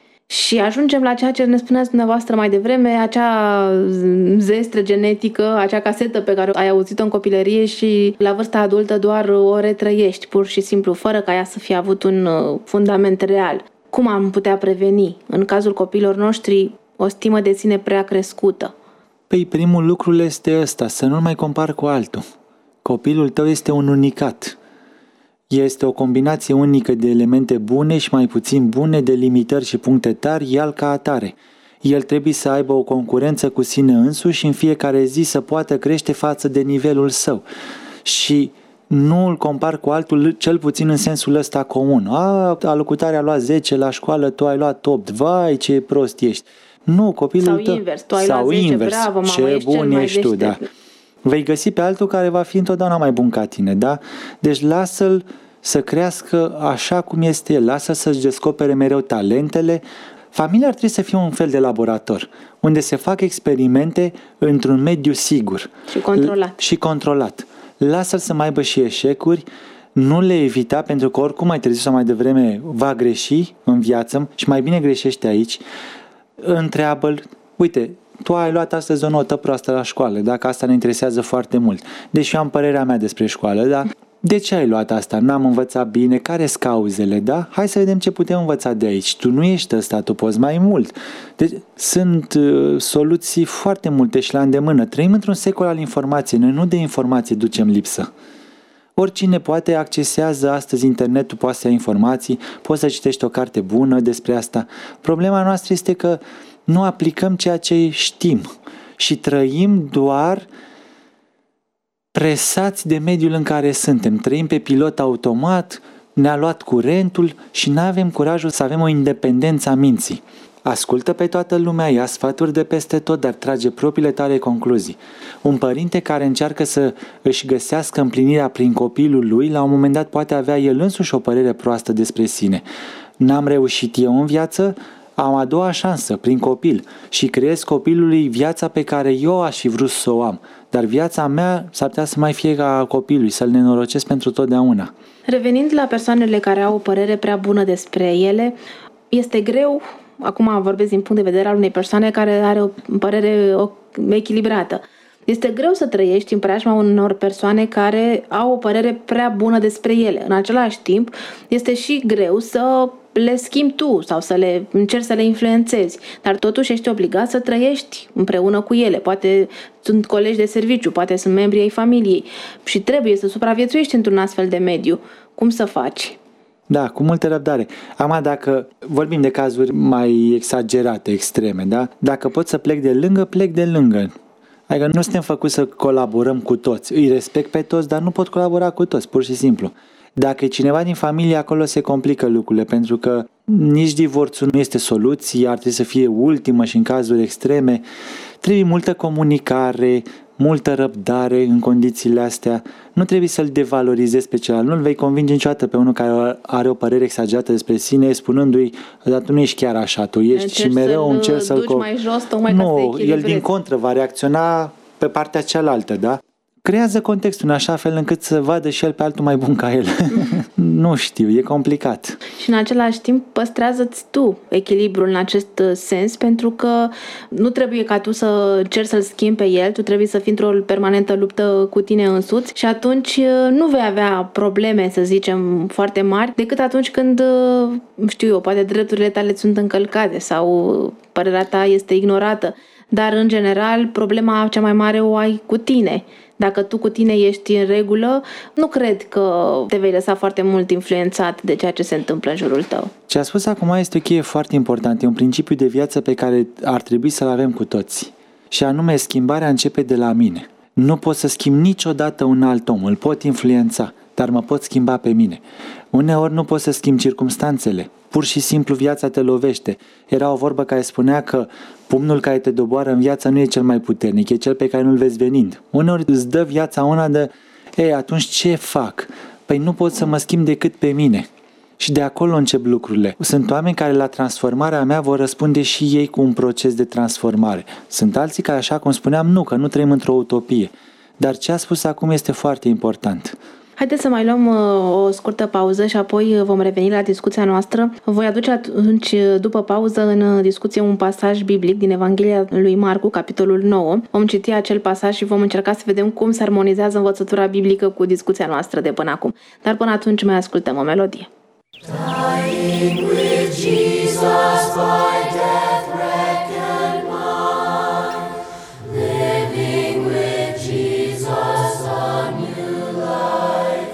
Și ajungem la ceea ce ne spuneați dumneavoastră mai devreme, acea zestre genetică, acea casetă pe care ai auzit-o în copilărie și la vârsta adultă doar o retrăiești, pur și simplu, fără ca ea să fie avut un fundament real. Cum am putea preveni, în cazul copiilor noștri, o stimă de sine prea crescută? Păi primul lucru este ăsta, să nu-l mai compari cu altul. Copilul tău este un unicat. Este o combinație unică de elemente bune și mai puțin bune, de limitări și puncte tari, el ca atare. El trebuie să aibă o concurență cu sine însuși și în fiecare zi să poată crește față de nivelul său. Și nu îl compar cu altul, cel puțin în sensul ăsta comun. Alocutarea a luat 10 la școală, tu ai luat 8, vai ce prost ești. Nu, copilul tău. Sau invers, tu ai luat 10, bravo, mamă, ce ești bun cel mai ești tu, da. Vei găsi pe altul care va fi întotdeauna mai bun ca tine, da? Deci lasă-l să crească așa cum este el, lasă să-și descopere mereu talentele. Familia ar trebui să fie un fel de laborator, unde se fac experimente într-un mediu sigur. Și controlat. Lasă-l să mai aibă și eșecuri, nu le evita, pentru că oricum mai târziu sau mai devreme va greși în viață și mai bine greșește aici. Întreabă-l, uite, tu ai luat astăzi o notă proastă la școală, dacă asta ne interesează foarte mult. Deși eu am părerea mea despre școală, da? De ce ai luat asta? N-am învățat bine? Care-s cauzele, da? Hai să vedem ce putem învăța de aici. Tu nu ești ăsta, tu poți mai mult. Deci, sunt soluții foarte multe și la îndemână. Trăim într-un secol al informației. Noi nu de informație ducem lipsă. Oricine poate accesează astăzi internetul, poate să ia informații, poți să citești o carte bună despre asta. Problema noastră este că nu aplicăm ceea ce știm și trăim doar presați de mediul în care suntem. Trăim pe pilot automat, ne-a luat curentul și nu avem curajul să avem o independență a minții. Ascultă pe toată lumea, ia sfaturi de peste tot, dar trage propriile tale concluzii. Un părinte care încearcă să își găsească împlinirea prin copilul lui, la un moment dat poate avea el însuși o părere proastă despre sine. N-am reușit eu în viață, am a doua șansă, prin copil, și creez copilului viața pe care eu aș fi vrut să o am. Dar viața mea s-ar putea să mai fie ca a copilului, să-l nenorocesc pentru totdeauna. Revenind la persoanele care au o părere prea bună despre ele, este greu, acum vorbesc din punct de vedere al unei persoane care are o părere echilibrată. Este greu să trăiești în preajma unor persoane care au o părere prea bună despre ele. În același timp, este și greu să le schimbi tu sau să le încerci să le influențezi, dar totuși ești obligat să trăiești împreună cu ele. Poate sunt colegi de serviciu, poate sunt membri ai familiei și trebuie să supraviețuiești într-un astfel de mediu. Cum să faci? Da, cu multă răbdare. Acum, dacă vorbim de cazuri mai exagerate, extreme, da? Dacă pot să plec de lângă, plec de lângă. Adică nu suntem făcuți să colaborăm cu toți. Îi respect pe toți, dar nu pot colabora cu toți, pur și simplu. Dacă e cineva din familie, acolo se complică lucrurile, pentru că nici divorțul nu este soluție, ar trebui să fie ultimă și în cazuri extreme. Trebuie multă comunicare, multă răbdare în condițiile astea. Nu trebuie să-l devalorizezi pe celălalt. Nu-l vei convinge niciodată pe unul care are o părere exagerată despre sine, spunându-i, dar tu nu ești chiar așa, tu ești și mereu încerci să-l duci mai jos, tocmai ca să te echilibrezi. El din contră va reacționa pe partea cealaltă, da? Creează contextul în așa fel încât să vadă și el pe altul mai bun ca el. Nu știu, e complicat. Și în același timp păstrează-ți tu echilibrul în acest sens, pentru că nu trebuie ca tu să încerci să-l schimbi pe el, tu trebuie să fii într-o permanentă luptă cu tine însuți și atunci nu vei avea probleme, să zicem, foarte mari, decât atunci când, știu eu, poate drepturile tale sunt încălcate sau părerea ta este ignorată. Dar, în general, problema cea mai mare o ai cu tine. Dacă tu cu tine ești în regulă, nu cred că te vei lăsa foarte mult influențat de ceea ce se întâmplă în jurul tău. Ce a spus acum este o cheie foarte importantă, e un principiu de viață pe care ar trebui să-l avem cu toți. Și anume, schimbarea începe de la mine. Nu pot să schimb niciodată un alt om, îl pot influența, dar mă pot schimba pe mine. Uneori nu pot să schimb circumstanțele, pur și simplu viața te lovește. Era o vorbă care spunea că pumnul care te doboară în viață nu e cel mai puternic, e cel pe care nu-l vezi venind. Uneori îți dă viața una de, atunci ce fac? Păi nu pot să mă schimb decât pe mine. Și de acolo încep lucrurile. Sunt oameni care la transformarea mea vor răspunde și ei cu un proces de transformare. Sunt alții care, așa cum spuneam, că nu trăim într-o utopie. Dar ce a spus acum este foarte important. Haideți să mai luăm o scurtă pauză și apoi vom reveni la discuția noastră. Voi aduce atunci, după pauză, în discuție un pasaj biblic din Evanghelia lui Marcu, capitolul 9. Vom citi acel pasaj și vom încerca să vedem cum se armonizează învățătura biblică cu discuția noastră de până acum. Dar până atunci mai ascultăm o melodie. Dying with Jesus by death reckoned mine, living with Jesus a new life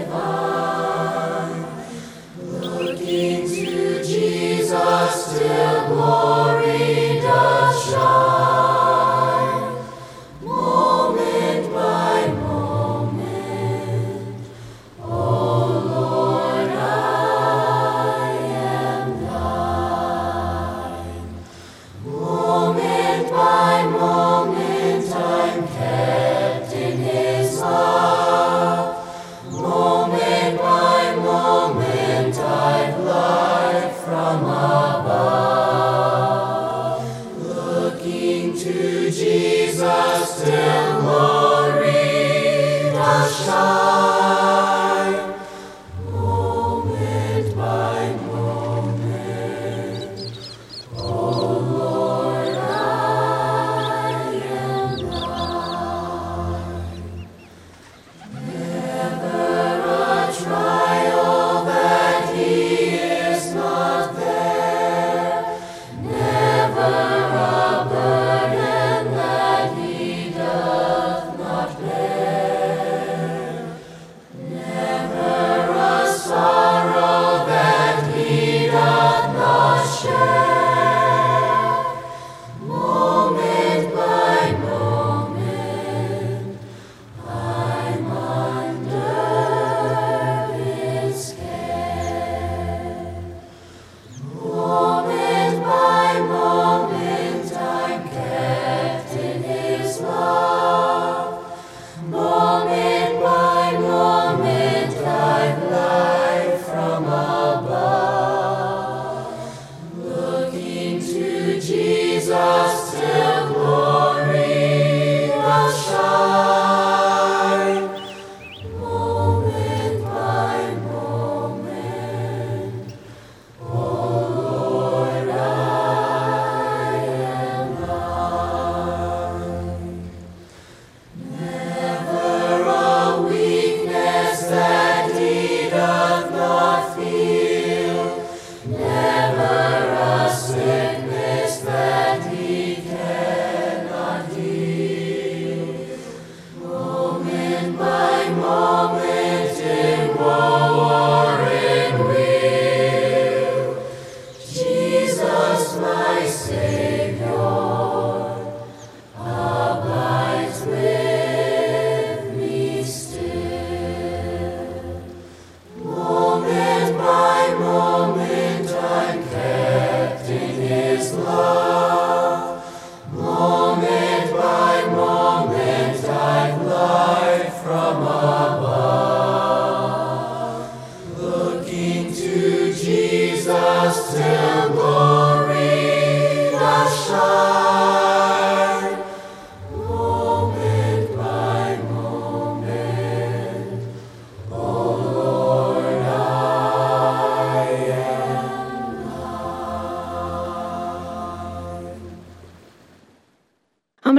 divine, looking to Jesus till glory does shine, moment by moment, oh Lord, I am thine. Moment by moment I'm kept in His love. Moment by moment I've life from above. Looking to Jesus till glory does shine. Moment by moment, oh Lord, I am thine. Never a trial that He is not there, never a burden that He doth not bear.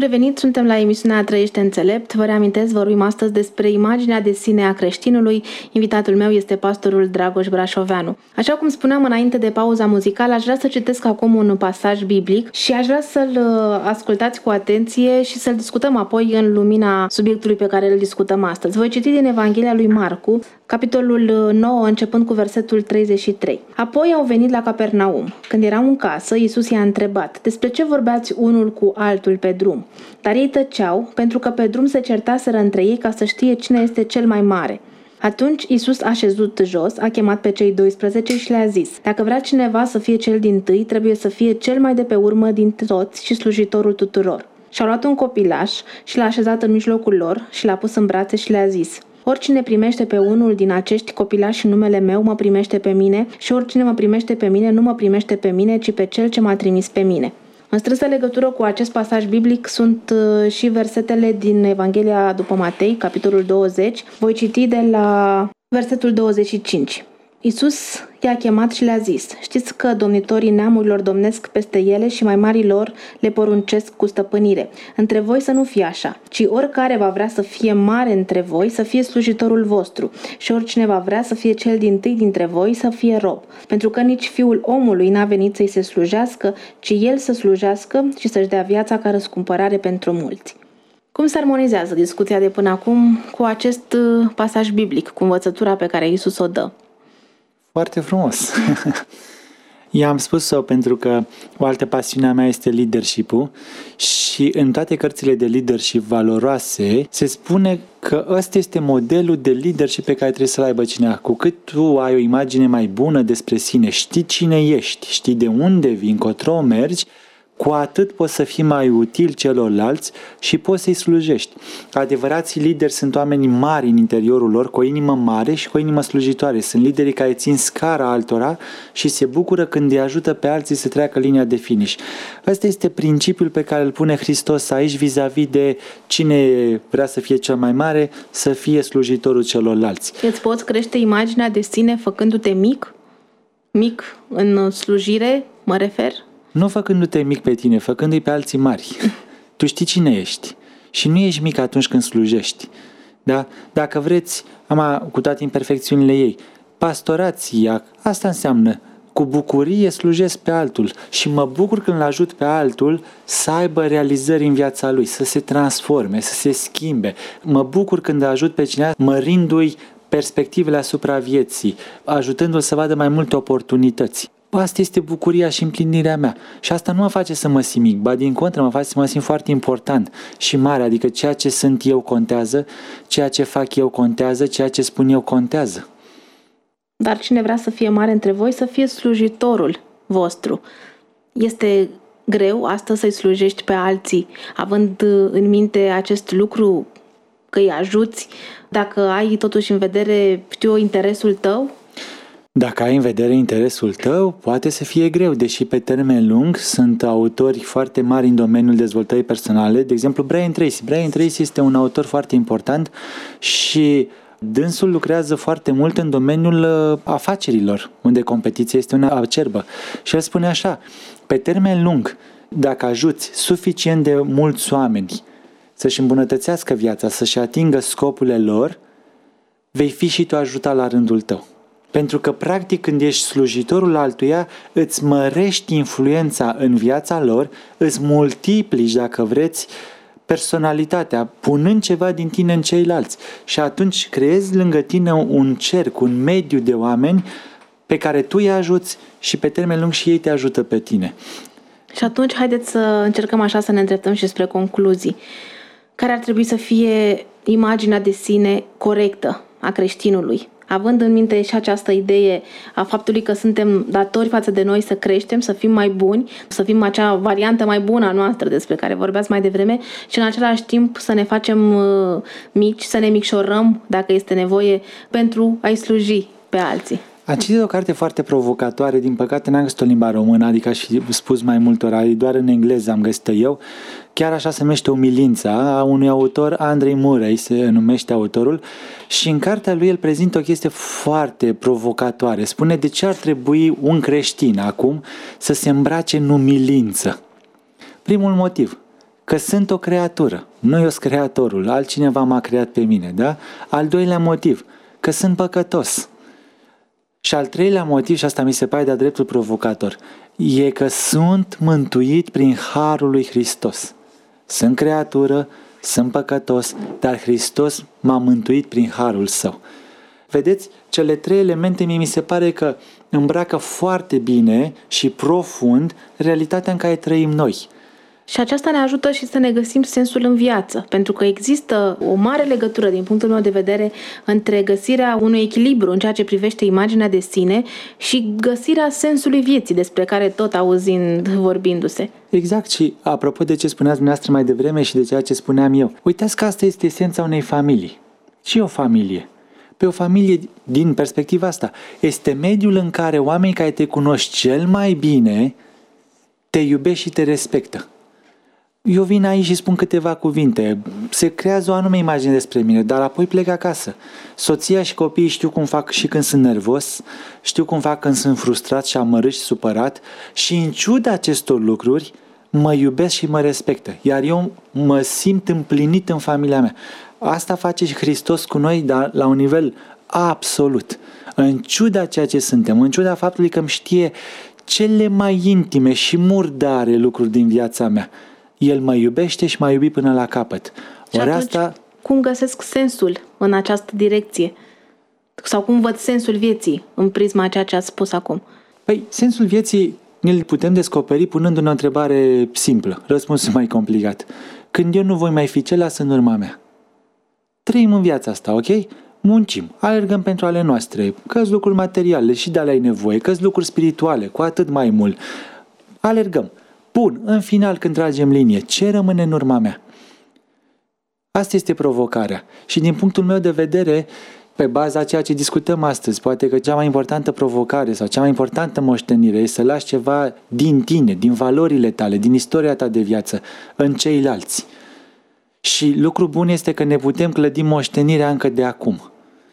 revenit, suntem la emisiunea Trăiește înțelept. Vă reamintesc, vorbim astăzi despre imaginea de sine a creștinului. Invitatul meu este pastorul Dragoș Brașoveanu. Așa cum spuneam înainte de pauza muzicală, aș vrea să citesc acum un pasaj biblic și aș vrea să-l ascultați cu atenție și să-l discutăm apoi în lumina subiectului pe care îl discutăm astăzi. Voi citi din Evanghelia lui Marcu, capitolul 9, începând cu versetul 33. Apoi au venit la Capernaum. Când erau în casă, Iisus i-a întrebat: despre ce vorbeați unul cu altul pe drum? Dar ei tăceau, pentru că pe drum se certaseră între ei ca să știe cine este cel mai mare. Atunci Iisus a șezut jos, a chemat pe cei 12 și le-a zis: dacă vrea cineva să fie cel dintâi, trebuie să fie cel mai de pe urmă dintre toți și slujitorul tuturor. Și-au luat un copilaș și l-a așezat în mijlocul lor și l-a pus în brațe și le-a zis: oricine primește pe unul din acești copilași în numele meu, mă primește pe mine, și oricine mă primește pe mine, nu mă primește pe mine, ci pe cel ce m-a trimis pe mine. În strânsă legătură cu acest pasaj biblic sunt și versetele din Evanghelia după Matei, capitolul 20. Voi citi de la versetul 25. Iisus i-a chemat și le-a zis: știți că domnitorii neamurilor domnesc peste ele și mai marilor le poruncesc cu stăpânire. Între voi să nu fie așa, ci oricare va vrea să fie mare între voi să fie slujitorul vostru, și oricine va vrea să fie cel dintâi dintre voi să fie rob. Pentru că nici Fiul omului n-a venit să-i se slujească, ci el să slujească și să-și dea viața ca răscumpărare pentru mulți. Cum se armonizează discuția de până acum cu acest pasaj biblic, cu învățătura pe care Iisus o dă? Foarte frumos! I-am spus-o pentru că o altă pasiune a mea este leadership-ul și în toate cărțile de leadership valoroase se spune că ăsta este modelul de leadership pe care trebuie să-l aibă cineva. Cu cât tu ai o imagine mai bună despre sine, știi cine ești, știi de unde vii, încotro mergi, cu atât poți să fii mai util celorlalți și poți să-i slujești. Adevărații lideri sunt oameni mari în interiorul lor, cu o inimă mare și cu o inimă slujitoare. Sunt liderii care țin scara altora și se bucură când îi ajută pe alții să treacă linia de finish. Ăsta este principiul pe care îl pune Hristos aici vis-a-vis de cine vrea să fie cel mai mare, să fie slujitorul celorlalți. Îți poți crește imaginea de sine făcându-te mic? Mic în slujire, mă refer? Nu făcându-te mic pe tine, făcându-i pe alții mari. Tu știi cine ești și nu ești mic atunci când slujești. Da? Dacă vreți, cu toate imperfecțiunile ei, pastorația, asta înseamnă cu bucurie slujesc pe altul și mă bucur când îl ajut pe altul să aibă realizări în viața lui, să se transforme, să se schimbe. Mă bucur când ajut pe cineva mărindu-i perspectivele asupra vieții, ajutându-l să vadă mai multe oportunități. Asta este bucuria și împlinirea mea. Și asta nu mă face să mă simt mic, ba din contră mă face să mă simt foarte important și mare, adică ceea ce sunt eu contează, ceea ce fac eu contează, ceea ce spun eu contează. Dar cine vrea să fie mare între voi, să fie slujitorul vostru. Este greu astăzi să-i slujești pe alții, având în minte acest lucru, că îi ajuți, dacă ai totuși în vedere, interesul tău? Dacă ai în vedere interesul tău, poate să fie greu, deși pe termen lung sunt autori foarte mari în domeniul dezvoltării personale. De exemplu, Brian Tracy. Brian Tracy este un autor foarte important și dânsul lucrează foarte mult în domeniul afacerilor, unde competiția este una acerbă. Și el spune așa: pe termen lung, dacă ajuți suficient de mulți oameni să-și îmbunătățească viața, să-și atingă scopurile lor, vei fi și tu ajutat la rândul tău. Pentru că, practic, când ești slujitorul altuia, îți mărești influența în viața lor, îți multiplici, dacă vreți, personalitatea, punând ceva din tine în ceilalți. Și atunci creezi lângă tine un cerc, un mediu de oameni pe care tu îi ajuți și pe termen lung și ei te ajută pe tine. Și atunci haideți să încercăm așa să ne îndreptăm și spre concluzii. Care ar trebui să fie imaginea de sine corectă a creștinului? Având în minte și această idee a faptului că suntem datori față de noi să creștem, să fim mai buni, să fim acea variantă mai bună a noastră despre care vorbeați mai devreme și în același timp să ne facem mici, să ne micșorăm dacă este nevoie pentru a-i sluji pe alții. Am citit o carte foarte provocatoare, din păcate n-am găsit-o în limba română, adică aș fi spus mai multora, doar în engleză am găsit-o eu. Chiar așa se numește Umilința, a unui autor, Andrei Murray se numește autorul, și în cartea lui el prezintă o chestie foarte provocatoare. Spune de ce ar trebui un creștin acum să se îmbrace în umilință. Primul motiv, că sunt o creatură, nu eu sunt creatorul, altcineva m-a creat pe mine, da? Al doilea motiv, că sunt păcătos. Și al treilea motiv, și asta mi se pare de-a dreptul provocator, e că sunt mântuit prin harul lui Hristos. Sunt creatură, sunt păcătos, dar Hristos m-a mântuit prin harul său. Vedeți, cele trei elemente mi se pare că îmbracă foarte bine și profund realitatea în care trăim noi. Și aceasta ne ajută și să ne găsim sensul în viață, pentru că există o mare legătură, din punctul meu de vedere, între găsirea unui echilibru în ceea ce privește imaginea de sine și găsirea sensului vieții, despre care tot auzind vorbindu-se. Exact, și apropo de ce spuneați dumneavoastră mai devreme și de ceea ce spuneam eu, uitați că asta este esența unei familii. Și o familie. Pe o familie, din perspectiva asta, este mediul în care oamenii care te cunosc cel mai bine te iubesc și te respectă. Eu vin aici și spun câteva cuvinte, se creează o anume imagine despre mine, dar apoi plec acasă. Soția și copiii știu cum fac și când sunt nervos, știu cum fac când sunt frustrat și amărât și supărat și în ciuda acestor lucruri mă iubesc și mă respectă, iar eu mă simt împlinit în familia mea. Asta face și Hristos cu noi, dar la un nivel absolut. În ciuda ceea ce suntem, în ciuda faptului că îmi știe cele mai intime și murdare lucruri din viața mea, El mă iubește și m-a iubit până la capăt. Și Ori atunci, asta... cum găsesc sensul în această direcție? Sau cum văd sensul vieții în prisma a ceea ce ați spus acum? Păi, sensul vieții ne-l putem descoperi punându-ne o întrebare simplă, răspunsul mai complicat. Când eu nu voi mai fi ce las în urma mea? Trăim în viața asta, ok? Muncim, alergăm pentru ale noastre, că-s lucruri materiale și de ale ai nevoie, că-s lucruri spirituale, cu atât mai mult. Alergăm. Bun, în final când tragem linie, ce rămâne în urma mea? Asta este provocarea. Și din punctul meu de vedere, pe baza a ceea ce discutăm astăzi, poate că cea mai importantă provocare sau cea mai importantă moștenire este să lași ceva din tine, din valorile tale, din istoria ta de viață, în ceilalți. Și lucru bun este că ne putem clădi moștenirea încă de acum.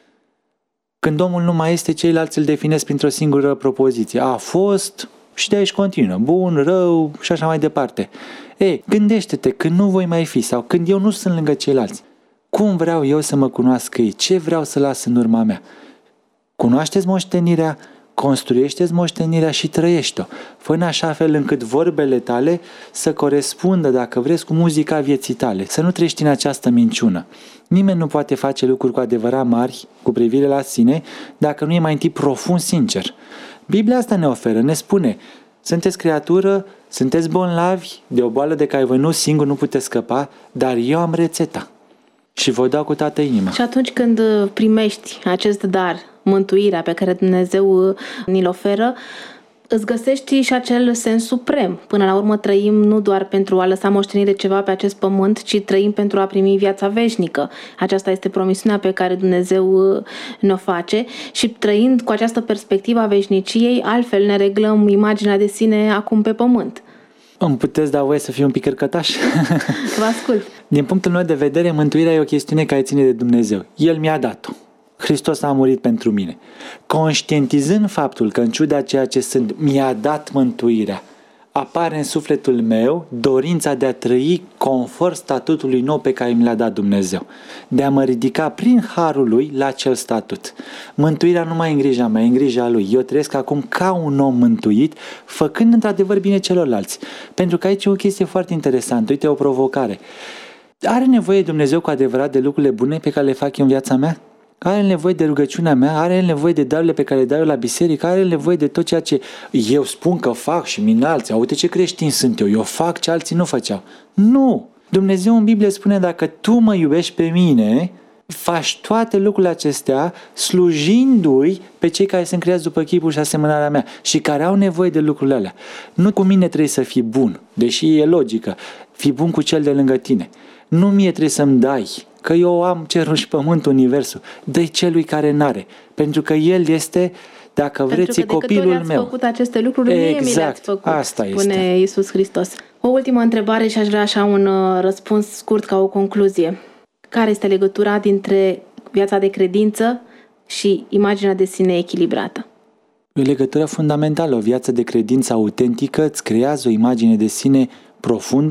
Când omul nu mai este, ceilalți îl definesc printr-o singură propoziție. A fost și de aici continuă. Bun, rău și așa mai departe. Ei, gândește-te când nu voi mai fi sau când eu nu sunt lângă ceilalți. Cum vreau eu să mă cunoască ei? Ce vreau să las în urma mea? Cunoașteți moștenirea, construiește-ți moștenirea și trăiește-o. Fă în așa fel încât vorbele tale să corespundă, dacă vreți, cu muzica vieții tale. Să nu trăiești în această minciună. Nimeni nu poate face lucruri cu adevărat mari cu privire la sine dacă nu e mai întâi profund sincer. Biblia asta ne oferă, ne spune: sunteți creatură, sunteți bolnavi de o boală de care voi nu singur nu puteți scăpa, dar eu am rețeta și vă dau cu toată inima. Și atunci când primești acest dar, mântuirea pe care Dumnezeu ni-l oferă, îți găsești și acel sens suprem. Până la urmă trăim nu doar pentru a lăsa moștenire ceva pe acest pământ, ci trăim pentru a primi viața veșnică. Aceasta este promisiunea pe care Dumnezeu ne-o face și trăind cu această perspectivă a veșniciei, altfel ne reglăm imaginea de sine acum pe pământ. Îmi puteți da voie să fiu un pic cărcătaș? Vă ascult. Din punctul meu de vedere, mântuirea e o chestiune care ține de Dumnezeu. El mi-a dat-o. Hristos a murit pentru mine. Conștientizând faptul că în ciuda ceea ce sunt, mi-a dat mântuirea, apare în sufletul meu dorința de a trăi conform statutului nou pe care mi l-a dat Dumnezeu. De a mă ridica prin harul lui la acel statut. Mântuirea nu mai e în grija mea, e în grija lui. Eu trăiesc acum ca un om mântuit, făcând într-adevăr bine celorlalți. Pentru că aici e o chestie foarte interesantă. Uite, o provocare. Are nevoie Dumnezeu cu adevărat de lucrurile bune pe care le fac eu în viața mea? Are nevoie de rugăciunea mea? Are nevoie de darurile pe care le dau eu la biserică? Are nevoie de tot ceea ce eu spun că fac și mi alții? Uite ce creștin sunt eu fac ce alții nu făceau. Nu! Dumnezeu în Biblie spune: dacă tu mă iubești pe mine, faci toate lucrurile acestea slujindu-i pe cei care sunt creați după chipul și asemănarea mea și care au nevoie de lucrurile alea. Nu cu mine trebuie să fii bun, deși e logică. Fii bun cu cel de lângă tine. Nu mie trebuie să-mi dai, că eu am cerul și pământul, universul. Dă-i celui care n-are, pentru că el este, dacă vreți, copilul meu. Pentru că de câte ori ați făcut aceste lucruri, mie mi le-ați făcut, asta spune Iisus Hristos. O ultimă întrebare și aș vrea așa un răspuns scurt ca o concluzie. Care este legătura dintre viața de credință și imaginea de sine echilibrată? E o legătură fundamentală. O viață de credință autentică îți creează o imagine de sine profundă,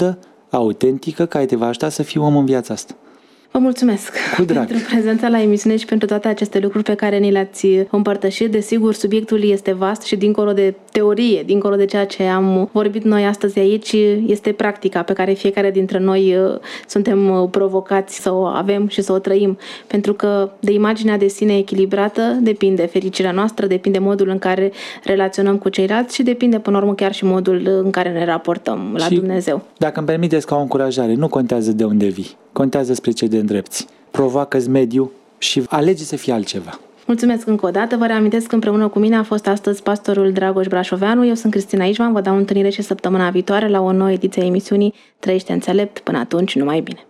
autentică care te va ajuta să fii om în viața asta. Vă mulțumesc Cu drag. pentru prezența la emisiune și pentru toate aceste lucruri pe care ni le-ați împărtășit. Desigur, subiectul este vast și dincolo de teorie, dincolo de ceea ce am vorbit noi astăzi aici, este practica pe care fiecare dintre noi suntem provocați să o avem și să o trăim. Pentru că de imaginea de sine echilibrată depinde fericirea noastră, depinde modul în care relaționăm cu ceilalți și depinde până la urmă chiar și modul în care ne raportăm la Dumnezeu. Dacă îmi permiteți ca o încurajare, nu contează de unde vii. Contează spre ce te îndrepți. Provoacă-ți mediul și alege să fii altceva. Mulțumesc încă o dată. Vă reamintesc că împreună cu mine a fost astăzi pastorul Dragoș Brașoveanu. Eu sunt Cristina Ișvan. Vă dau întâlnire și săptămâna viitoare la o nouă ediție a emisiunii Trăiește înțelept. Până atunci, numai bine!